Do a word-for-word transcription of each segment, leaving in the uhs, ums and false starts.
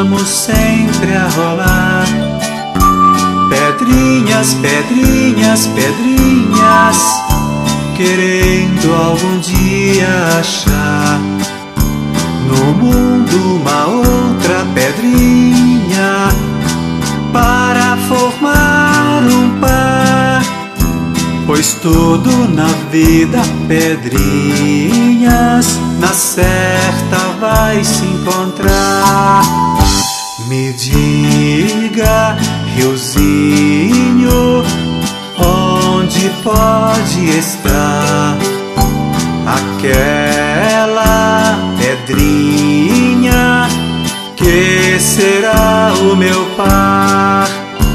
estamos sempre a rolar. Pedrinhas, pedrinhas, pedrinhas, querendo algum dia achar no mundo uma outra pedrinha para formar um par. Pois tudo na vida, pedrinhas, na certa vai se encontrar. Me diga, riozinho, onde pode estar aquela pedrinha que será o meu par?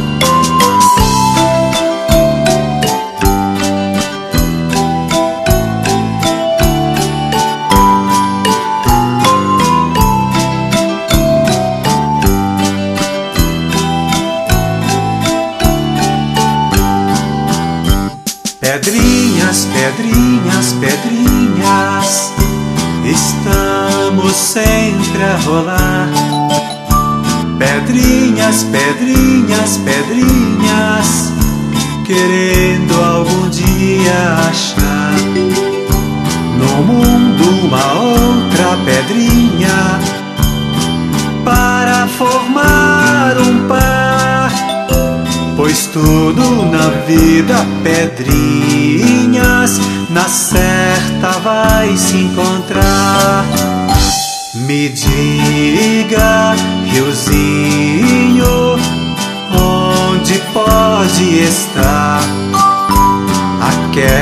Pedrinhas, pedrinhas, pedrinhas, estamos sempre a rolar. Pedrinhas, pedrinhas, pedrinhas, querendo algum dia achar no mundo uma outra pedrinha para formar um par. Pois tudo na vida, pedrinhas, na certa vai se encontrar. Me diga, riozinho, onde pode estar aquela